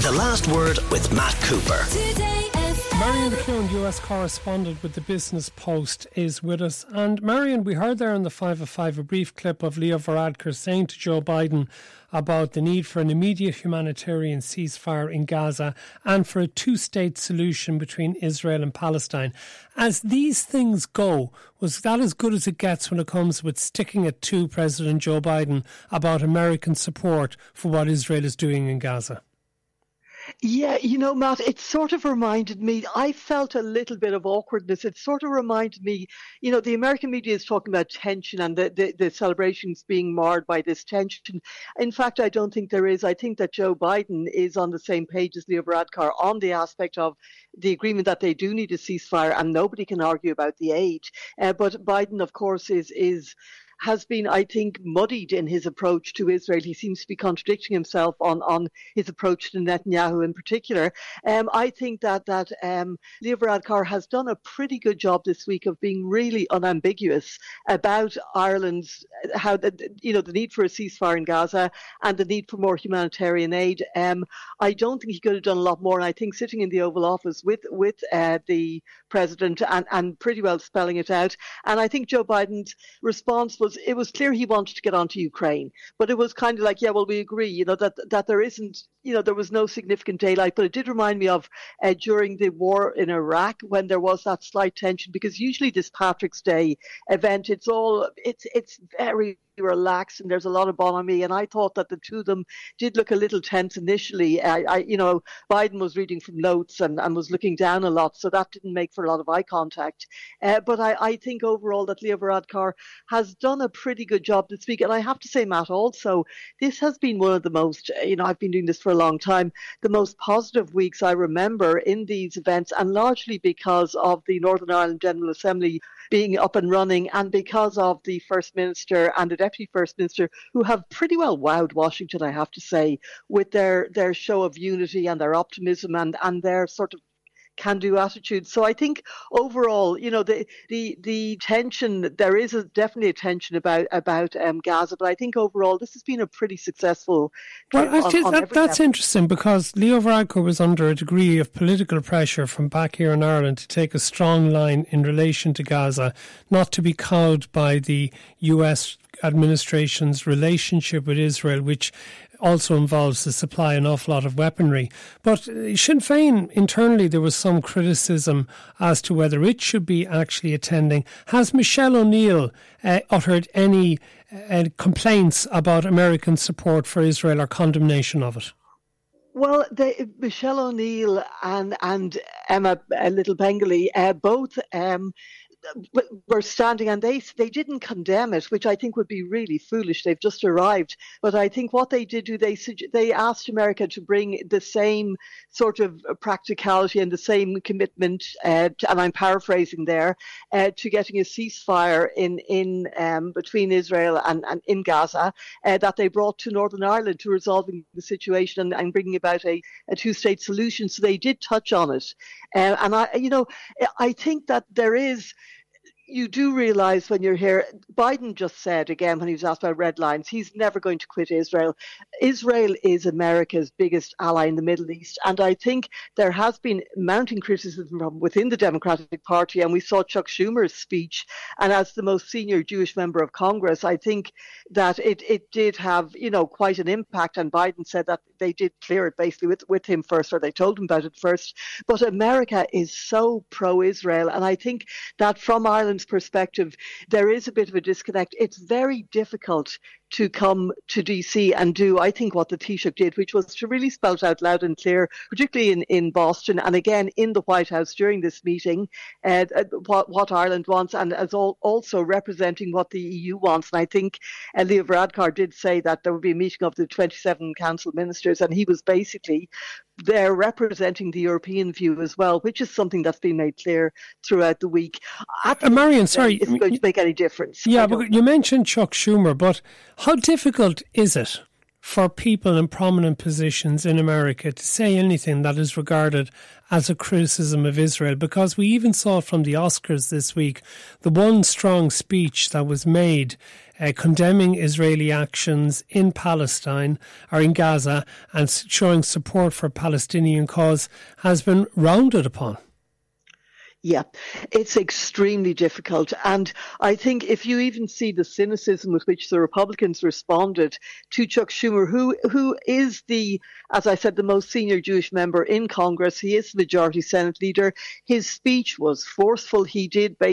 The Last Word with Matt Cooper. Marion Kuhn, US correspondent with the Business Post, is with us. And Marion, we heard there in the 5 of 5 a brief clip of Leo Varadkar saying to Joe Biden about the need for an immediate humanitarian ceasefire in Gaza and for a two-state solution between Israel and Palestine. As these things go, was that as good as it gets when it comes with sticking it to President Joe Biden about American support for what Israel is doing in Gaza? Yeah, Matt, it sort of reminded me, I felt a little bit of awkwardness. It sort of reminded me, the American media is talking about tension and the celebrations being marred by this tension. In fact, I don't think there is. I think that Joe Biden is on the same page as Leo Varadkar on the aspect of the agreement that they do need a ceasefire, and nobody can argue about the aid. But Biden, of course, has been, I think, muddied in his approach to Israel. He seems to be contradicting himself on his approach to Netanyahu in particular. I think that Leo Varadkar has done a pretty good job this week of being really unambiguous about Ireland's, the need for a ceasefire in Gaza and the need for more humanitarian aid. I don't think he could have done a lot more. And I think sitting in the Oval Office with the president and pretty well spelling it out. And I think Joe Biden's response was, it was clear he wanted to get onto Ukraine, but it was kind of like, yeah, well, we agree, that there isn't, there was no significant daylight. But it did remind me of during the war in Iraq when there was that slight tension, because usually this Patrick's Day event, it's very relaxed and there's a lot of bonhomie, and I thought that the two of them did look a little tense initially. Biden was reading from notes and was looking down a lot, so that didn't make for a lot of eye contact. But I think overall that Leo Varadkar has done a pretty good job this week. And I have to say, Matt, also, this has been one of the most, I've been doing this for a long time, the most positive weeks I remember in these events, and largely because of the Northern Ireland General Assembly being up and running, and because of the First Minister and the Deputy First Minister, who have pretty well wowed Washington, I have to say, with their show of unity and their optimism and their sort of can-do attitude. So I think overall, the tension, there is definitely a tension about Gaza, but I think overall this has been a pretty successful trip. Well, that's interesting, because Leo Varadkar was under a degree of political pressure from back here in Ireland to take a strong line in relation to Gaza, not to be cowed by the US administration's relationship with Israel, which also involves the supply an awful lot of weaponry. But Sinn Féin, internally, there was some criticism as to whether it should be actually attending. Has Michelle O'Neill uttered any complaints about American support for Israel or condemnation of it? Well, Michelle O'Neill and Emma Little Bengali both were standing, and they didn't condemn it, which I think would be really foolish. They've just arrived. But I think what they did do, they asked America to bring the same sort of practicality and the same commitment, and I'm paraphrasing there, to getting a ceasefire in between Israel and in Gaza, that they brought to Northern Ireland, to resolving the situation and bringing about a two-state solution. So they did touch on it. And I think that there is, you do realise when you're here, Biden just said again when he was asked about red lines, he's never going to quit Israel. Israel is America's biggest ally in the Middle East. And I think there has been mounting criticism from within the Democratic Party. And we saw Chuck Schumer's speech. And as the most senior Jewish member of Congress, I think that it did have, quite an impact. And Biden said that they did clear it basically with him first, or they told him about it first. But America is so pro-Israel. And I think that from Ireland's perspective, there is a bit of a disconnect. It's very difficult to come to DC and do, I think, what the Taoiseach did, which was to really spout out loud and clear, particularly in Boston and again in the White House during this meeting, what Ireland wants, and as also representing what the EU wants. And I think Leo Varadkar did say that there would be a meeting of the 27 council ministers, and he was basically there representing the European view as well, which is something that's been made clear throughout the week. Marion, sorry. Isn't going to make any difference. Yeah, but you mentioned Chuck Schumer, but how difficult is it for people in prominent positions in America to say anything that is regarded as a criticism of Israel? Because we even saw from the Oscars this week, the one strong speech that was made condemning Israeli actions in Palestine or in Gaza and showing support for Palestinian cause has been rounded upon. Yeah, it's extremely difficult. And I think if you even see the cynicism with which the Republicans responded to Chuck Schumer, who is as I said, the most senior Jewish member in Congress, he is the majority Senate leader. His speech was forceful. He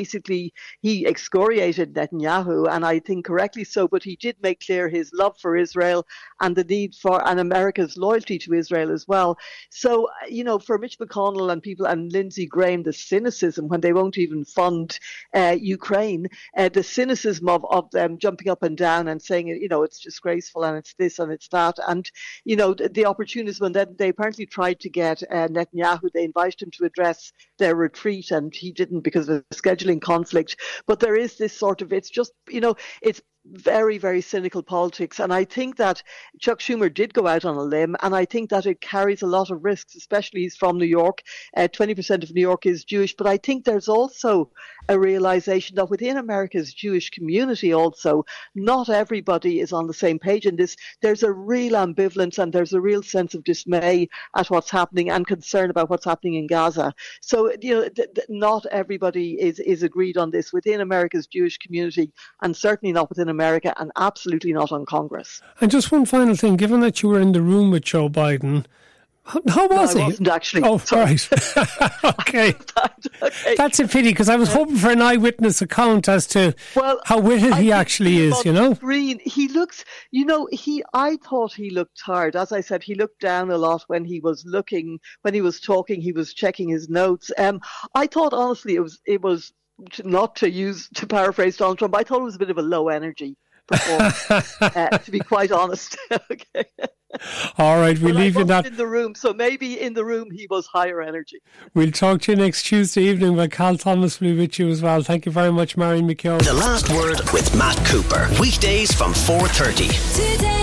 excoriated Netanyahu, and I think correctly so, but he did make clear his love for Israel and the need for, and America's loyalty to Israel as well. So, for Mitch McConnell and people and Lindsey Graham, the cynicism when they won't even fund Ukraine, the cynicism of them jumping up and down and saying, it's disgraceful and it's this and it's that. And, the opportunism, and then they apparently tried to get Netanyahu, they invited him to address their retreat and he didn't because of a scheduling conflict. But there is this sort of, it's just, it's very, very cynical politics. And I think that Chuck Schumer did go out on a limb, and I think that it carries a lot of risks, especially he's from New York. 20% of New York is Jewish, but I think there's also a realization that within America's Jewish community also, not everybody is on the same page in this. There's a real ambivalence and there's a real sense of dismay at what's happening and concern about what's happening in Gaza. So, not everybody is agreed on this within America's Jewish community, and certainly not within America, and absolutely not on Congress. And just one final thing, given that you were in the room with Joe Biden, how was he? I wasn't actually. Oh, right. Okay. Okay. That's a pity, because I was hoping for an eyewitness account as to how witted he actually is, Screen, he looks, I thought he looked tired. As I said, he looked down a lot when he was talking, he was checking his notes. I thought, honestly, it was not to paraphrase Donald Trump, I thought it was a bit of a low energy performance, to be quite honest. Okay. All right, we'll leave you that. In the room, so maybe in the room he was higher energy. We'll talk to you next Tuesday evening, but Carl Thomas will be with you as well. Thank you very much, Marion McKeown. The Last Word with Matt Cooper. Weekdays from 4:30.